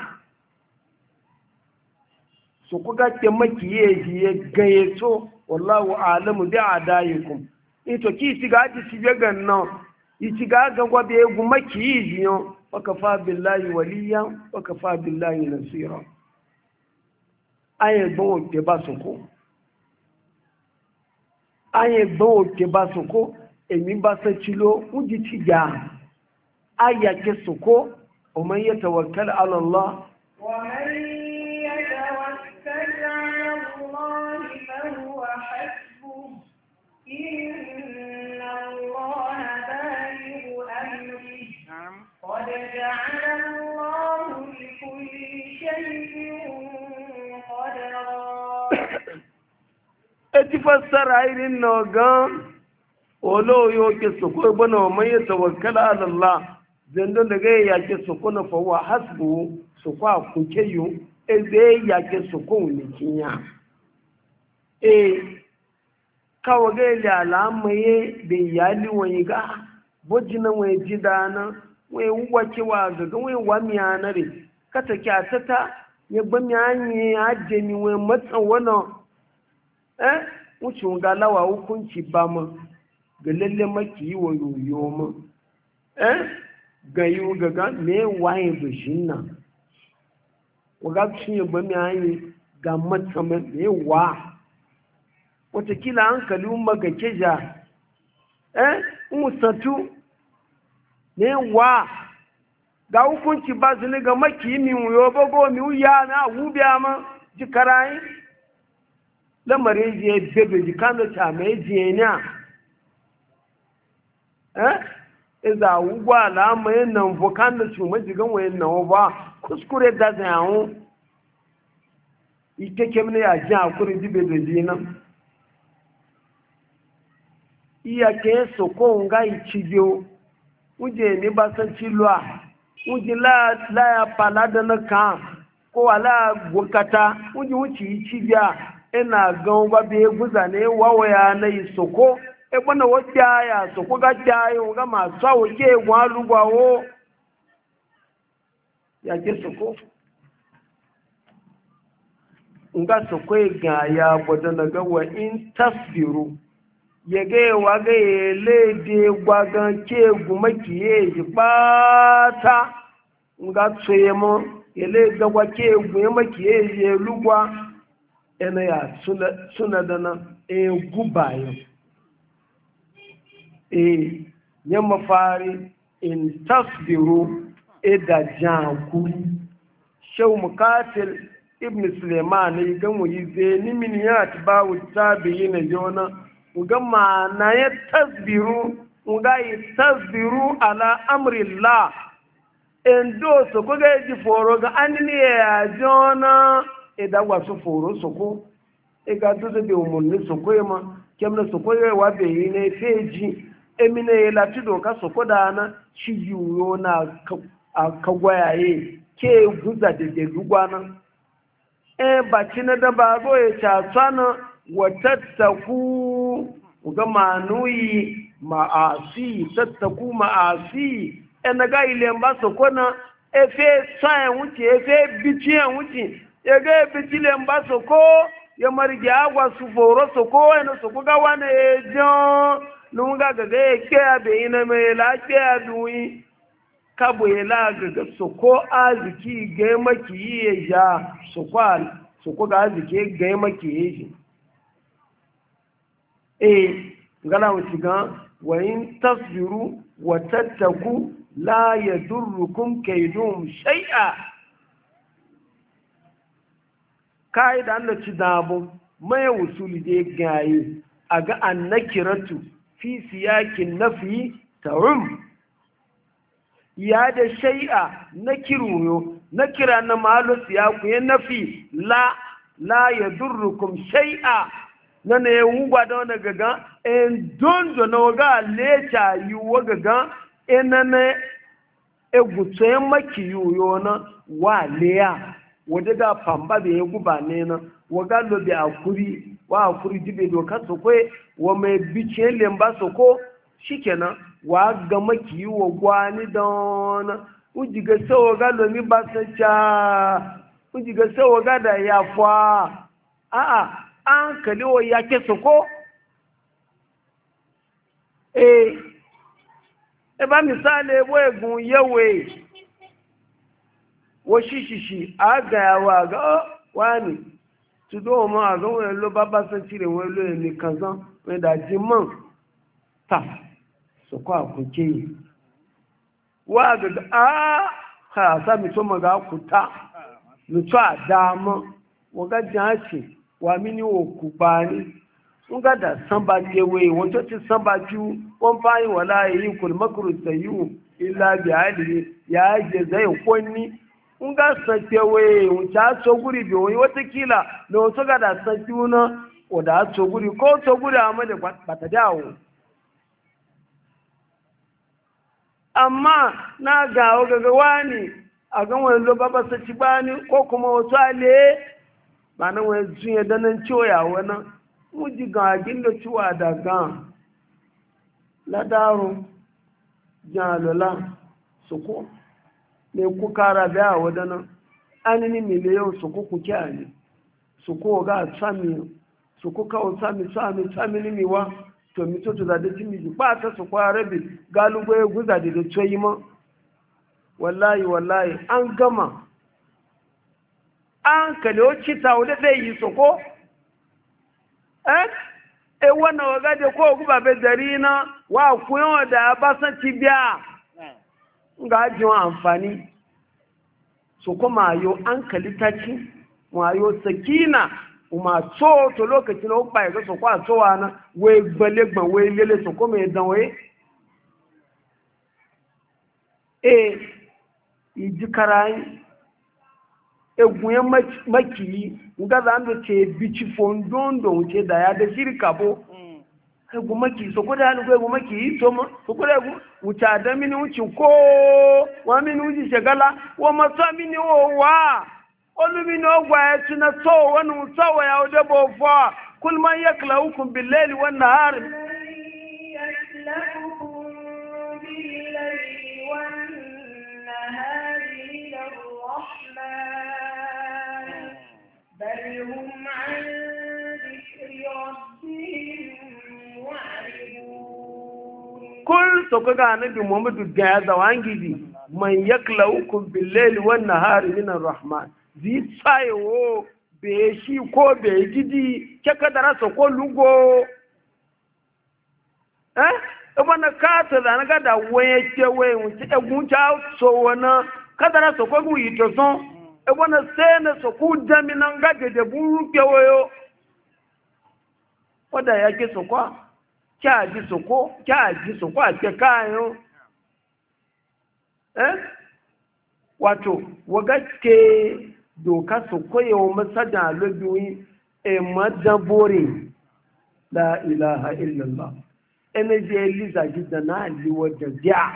su kuga ke makiye ya gaito wallahu a'lamu bi a'daikum ito ki ti ga ji ti ga nan yi ga ga gwa be gu makiyi yo wakafa billahi waliyan wakafa billahi nasira aye gbo ke basoko aye gbo ke basoko emi ba se chilo uji ti ja aya ke soko o man yatawakkal ala allah wa man yatawakkal ala allah fa huwa hasbuh inna allaha balighu amrihi قد جعل الله لكل شيء قدرا اتفسر عين نوغان ولو يوكي سكو بنا ومن يتوكل على الله zendo daga yake soko na fa wa hasbu soko akukeyu eze yake soko unikinya e kawo ga ile alamaye be yali wani ga bojina wani jidana wai wace wa gaga wai wa miya na re kata kyatata ya ba miya yi hajje ni wai matsan wannan eh wuce ga lawa hukunci ba ma ga lalle maki yi wa yoyo ma eh ga yi gaga me waye bishin nan waga cin ya ba miya yi ga matsan me wa watakila hankali umma ga keja eh musatu ne wa ga hukunci ba su ne ga maki mi wuyo bago mi wuya na wubiya ma ji karayi lamarin ji ya bebe ji kano ta mai ji ya nya eh iza wugwa alama yin nan vokan da cuma jigan wayan nan ba kuskure da zai yawon ike kemne ya ji hakuri ji bebe ji nan iya ke soko nga ichijo uje ni basanci luwa uje la la ya palada na kan ko wala gokata uje wuci ichija ina gan ba be guza ne wawaya na isoko e bana wajja ya soko ga jayo ga ma sawo ke gwa lugwawo ya ke soko nga soko ga ya bodana ga wa in tasbiru yage waga lede gwagan ke gumaki ye pata nga tsemo yele gwa ke gumaki ye ye lugwa ena ya suna suna dana e gubayo e nyama fari in tasbiru e da janku shaw mukatil ibn suleiman ga mu yi zeni min ya tabawu tabiyin jona nga na ya tasbiru nga yi tasbiru ala amrillah endo so ko ga ji foro ga anini ya jona e da wasu foro so ko e ga to de umunni so ko ma kemna so ko wa be ne feji emine la tido ka so ko dana shi yuyo na ka gwayaye ke guza de de gugwana e ba cina da ba go ya cha tsana watattaku ga manuyi ma'asi tattaku ma'asi ena ga ile mba sokona efe sai wuce efe bici wuce ya ga bici le mba soko ya marge agwa su foro soko ena soko ga wane ejo lunga ga ga ya kiya bai na mai lafiya duyi kabo ya la ga su ko aziki ga maki yi ya su kwa su ko ga aziki ga maki yi eh ngala wuci ga wa in tasbiru wa tattaku la yadurrukum kaydum shay'a kai da Allah ci dabo mai wusuli da gaye aga annakiratu fi siyakin nafi tarum ya da shay'a nakiruyo nakira na malo siyaku ya nafi la la yadurrukum shay'a nana ya wugwa da wani gaga en dondo na waga lecha yi wa gaga enana egutsayen maki yiwu na wa leya wadda ga famba da ya guba ne na waga lobe a kuri wa a kuri jibe doka su kwe wa mai biciyar lemba su ko shikenan wa ga maki yi wa gwani don uji ga sau waga lomi ba sa ca uji ga sau waga da ya fa a'a an kaliwa ya ke su ko eh e ba misali ebo egun yewe wo shishishi aga yawa ga wani tudo mo aga wo lo baba san tire wo lo emi kanzan we da jimon ta so ko akunke wa ga a ha sa mi to maga kuta lu to adamo wo ga jachi wa mini wo kubani nga da samba jewe wato ci samba ju won fayi wala yi kul makru sayu illa bi ali ya je zai konni nga san jewe wuta so guri bi wani wata kila da wato ga da san juna o da so guri ko so guri amma da bata dawo amma na ga ga wani a ga wani lo baba sa ci bani ko kuma wato ale ba nan wani zuya da nan ciwoya wannan muji gagin da ciwa da gan ladaru jalola suku ne ku kara biya wadannan anini miliyan suku ku kyale suku ga sami suku kawo sami sami sami nimiwa to mito to da dati miji ba ta su kwa rabi galugo ya guza da tsoyi ma wallahi wallahi an gama an kale cita wadda zai yi suku eh e wannan waga da ko guba be darina wa kuyo da ba san tibiya ga jiwa amfani so kuma yo an kalitaci wa yo sakina uma so to lokacin o pa ga so kwa so wana we gbele gbon we lele so kuma e dan we e ijikarai egunye makiyi nga za ndo ce bici fondondo wuce da ya da shirka bo egu maki so ko da hannu egu maki to ma so ko da egu wuce da mini wuce ko wa mini wuce shagala wa masa mini o wa olu mini o gwa ya tuna so wani so wa ya ode bo fa kul man yaklaukum bil layli wan nahar بل هم عن ذكر ربهم معرضون كل سوكا نبي محمد جاء وانجدي من يكلؤكم بالليل والنهار من الرحمن ذي تsayo be shi ko be gidi kaka dara so ko lugo eh ebona kata da na gada waye ce waye wuce egun ta so wana kadara so ko gu yito son ebona sene so ku jami na ngaje de buru pewoyo oda yake so kwa kyaji so ko kyaji so kwa ke kayo eh wato wagaske doka so koyo masada lobiwi e madabore la ilaha illallah ene je liza jidana liwa jadia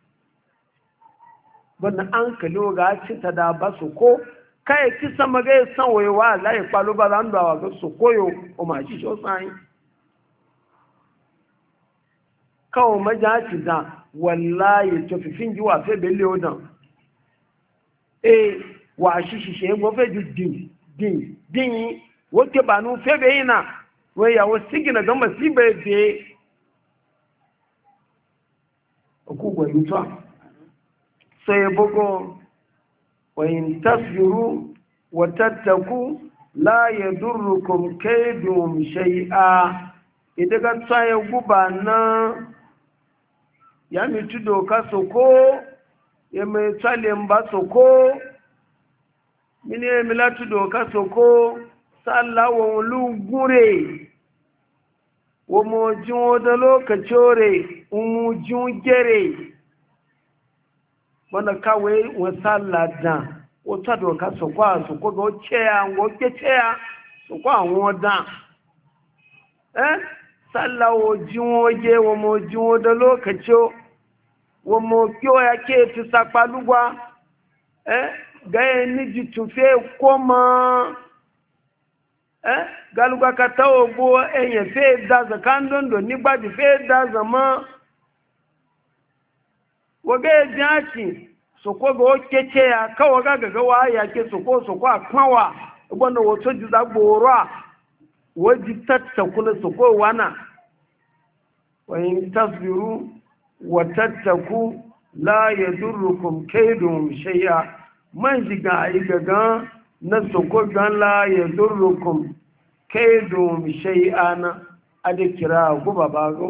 wannan an kalo ga cinta da ba su ko kai ki sama ga san wayewa lai kwalo ba ran da ga su koyo o ma shi so sai kawo majaci da wallahi to fifin ji wa fe belle odan eh wa shi shi she go fe ju din din din wote ba nu fe be ina we ya wo sigina ga masibe be ku gwayuta sai bugo wa in tasbiru wa tattaku la yadurrukum kaydum shay'a idan ka tsaye guba na ya mitu doka soko ya mai tsalin ba soko mini ya milatu doka soko sallawon lugure wa mojin wadda lokacin umujin gere wanda kawai wa sallada wata doka soko a soko ga oceya woke ceya soko a wadda eh sallawo jinwoje wa mojin wadda lokacin wa mokyo ya ke fi sakpalugwa eh gaye niji tufe koma eh galuga kata ogbo enye fe daza kandondo nigbadi fe daza ma wage jachi soko go keke ya kawo gaga gawa ya ke soko soko akwawa gbona woto jiza gboro waji tattakuna soko wana wa in tasbiru wa tattaku la yadurrukum kaydum shay'a man jiga ai gaga na soko gan la yadurrukum kaydum shay'ana ade kira guba bago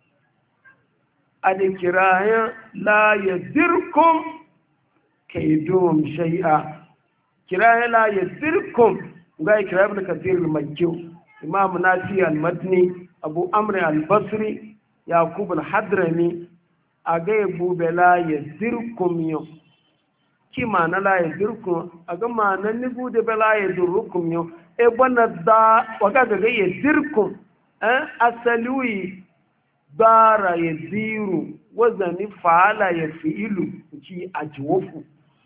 ade kira ya la yadurrukum kaydum shay'a kira ya la yadurrukum ga kira ibn kathir al-makki imam nafi al-madni abu amr al-basri yaqub al-hadrami aga ebu bela ya zirkum yo ki mana la ya zirkum aga mana ni bude bela ya zirkum yo e bona da waga ga ya zirkum eh asaliwi dara ya ziru wazani faala ya fiilu ki ajwofu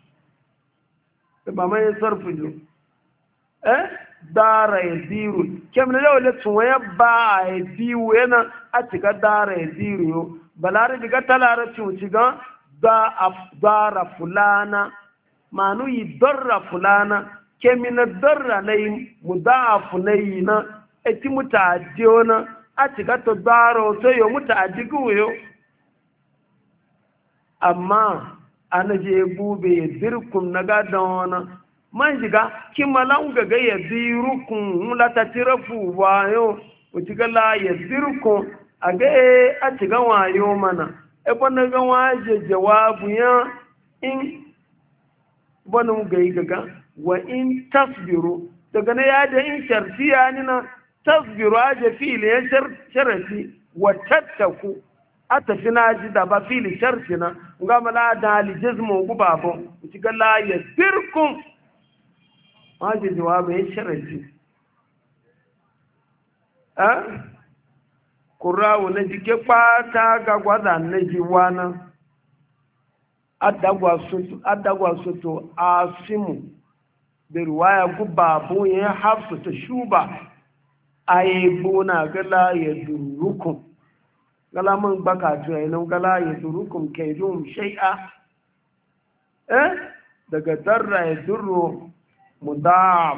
e ba mai sarfu jo eh dara ya ziru kemne le tuwa ba ya biwu yana a cika dara ya ziru yo balare diga talara cuci ga dara fulana manu yi darra fulana kemina darra na yi mudafu na yi na eti mutaji na a cika to dara so yo mutaji guyo amma ana je bube ya dirkum na gadon man jiga kimalan gaga ya dirukun mulata tirafu wayo uciga la ya dirkum a ga a ci wayo mana ebe na ga waje jawabu ya in banu ga yi gaga wa in tasbiru daga na ya da in shartiya ni na tasbiru aje fili ya sharati wa tattaku a tafi na ji da ba fili sharti na ga mala da alijizmu guba bo ci ga la ya dirkum waje jawabu ya sharati eh kurawo na jike kpata ga gwada na jiwana adagwa soto a simu da ruwaya guba bunye hafsu ta shuba a yi buna gala ya durukun gala man baka tuwa nan gala ya durukun kai dum shai'a eh daga darra ya duro mudaf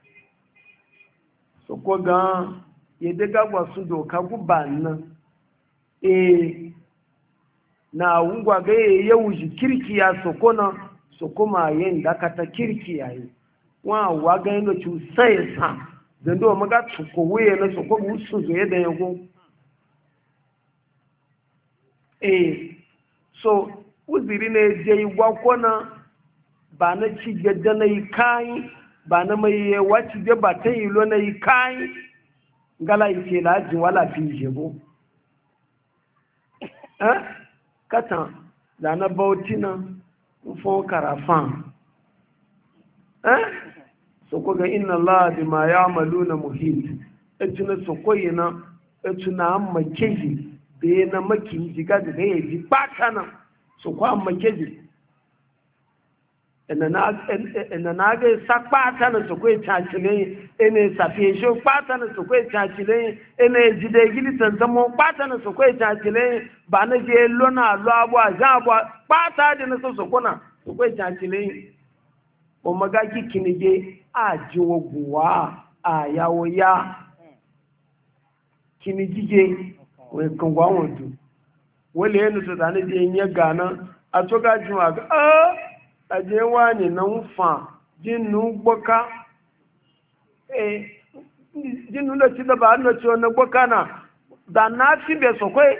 so ko ga yadda gagwa su doka guba nan e na wugwa ga ya wuji kirki ya soko na soko ma yin da ka ta kirki ya yi wa wa ga yin da cu sai sa da ndo maga soko wuye na soko bu su zo yadda yago e so uziri ne je igwa kona ba na ci gadda na yi kai ba na mai waci ga ba ta yi lo na yi kai ngala ike la ji wala fi jebo eh kata da na bautina fo karafan eh so ko ga inna allah bima ya'maluna muhit etuna so ko yina etuna amma keji be na maki jiga da ya ji patana so ko amma keji ena na ga sakpata na so ko chachile ene safiesho pata na so ko chachile ene jide gili tanzamo pata na so ko chachile ba na je lona lo abwa jabwa pata de na so so kona so ko chachile o magaki kinije a jiwo guwa a yawo ya kinijije we kongwa wondu wale yana to zane je yin ya gana a to ga juma ga a a je wani nan fa jinnu gboka eh jinnu da ci da ba no ci wannan gboka na da na fi be so kai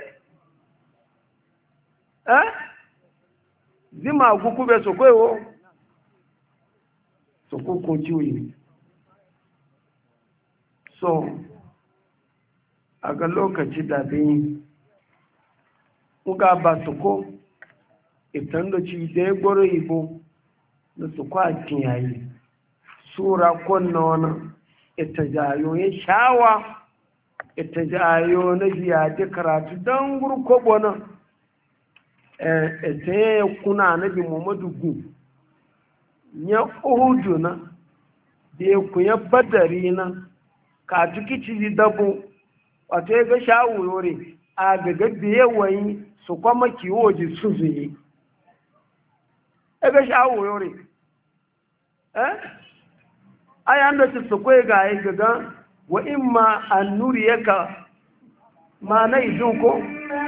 eh zima guku be so kai wo so ko ko ciwi so a ga lokaci da bin uga ba su ko itan da ci da ya gwaro ibo da su kwa kiyaye sura kwanna wani ita jayo ya shawa ita jayo na ziyaje karatu don gurkobo nan ita ya kuna nabi muhammadu gu ya uhudu na da ya kunya badari na ka tukici dabo wato ya ga shawurore a gaga da yawayi su kwama kiwoji su zuyi ya ga shawurore eh ayan da su kwai ga yi gaga wa imma an nuri yaka ma na izin ko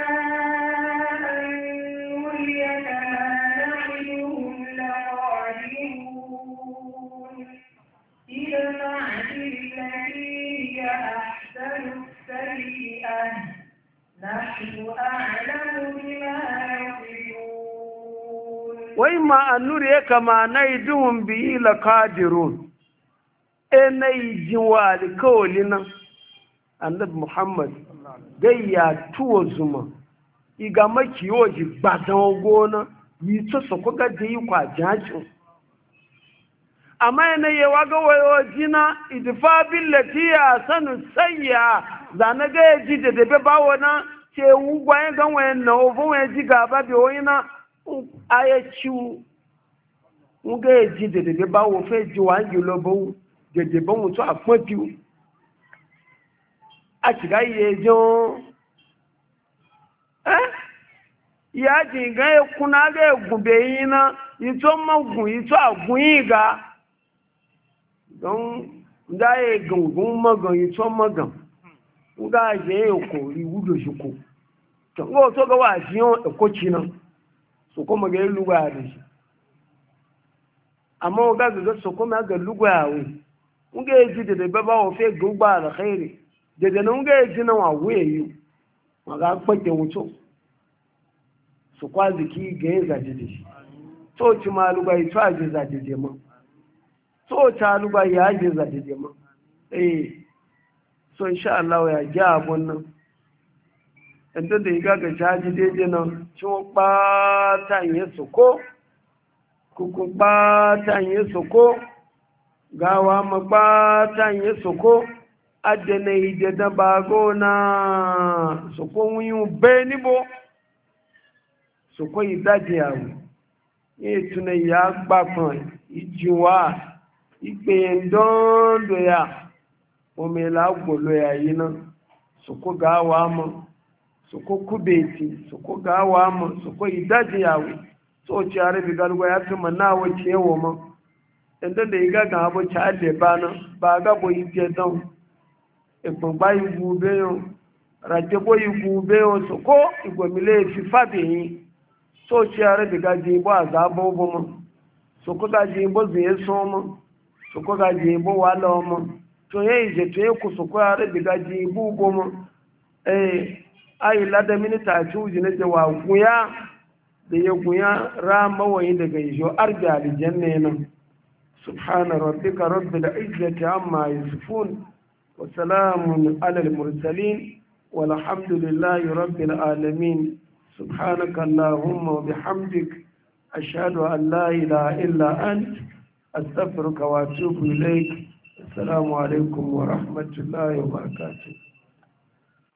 wai ma an nuri ya kama na yi duhun biyi la kadirun e na yi jiwa alikawali nan annabi muhammad gayya tuwo zuma iga maki yoji gbadan gona yi to so kuka da yi kwa jajin amma yana yi waga wayoji na idfa billati ya sanu sayya zana ga ya ji da dabe bawo na ce wugwayen ganwayen na ofin wayan ji gaba bi wani na aya ciwo nga ya ji da dabe bawo fe ji wa yi lobo da dabe mutu a kwafi a shiga yi jan eh ya ji ga ya kuna ga ya gube yi na ito magun ito agun yi ga don nga ya gungun magan ito magan nga ya ya kori wudo shi ko to ngo to ga wa jiyon ekochi na so kuma ga lugwa da shi amma ga ga so kuma ga lugwa we nga ya ji da baba o fe gugba da khairi da da nga ya ji na wa we yi ma ga kwake wuto su kwazi ki ga ya zaje da shi to ci ma lugwa ito a je zaje je ma to ta lugwa ya je zaje je ma eh so insha Allah ya ji abun nan inda da iga ga caji daidai nan ci wọ́n pátá yẹn sọ́kó kúkú pátá yẹn sọ́kó gawa ma pátá yẹn sọ́kó adẹ́nà ìdẹ̀dẹ̀ bàgó náà sọ́kó wíyún bẹ́ẹ̀ níbo sọ́kó ìdájì àwọ̀ ní ìtúnẹ̀ ìyá gbàkan ìjìwà ìpè ndọ́ndọ̀ ya omi làgbòlò ya yìí náà sọ́kó gawa mọ́ soko kubeti soko gawa ma soko idaji yawo so ci arabi galwa ya fi mana wace yawo ma inda da iga ga abu ci alle bana ba ga bo ite don epo ba igu be yo raje bo igu be yo soko igomile fi fabe yi so ci arabi gaji bo azabo bo ma soko gaji bo zai so ma soko gaji bo wala ma to yayi je to yayi ku soko arabi gaji bo bo ma eh ayi lada minita cuji na jawa guya da ya guya rama wani daga ijo arbi alijanna nan subhana rabbika rabbil izzati amma yasifun wa salamun alal mursalin walhamdulillahi rabbil alamin subhanaka allahumma wa bihamdik ashhadu an la ilaha illa ant astaghfiruka wa atubu ilayk assalamu alaikum wa rahmatullahi wa barakatuh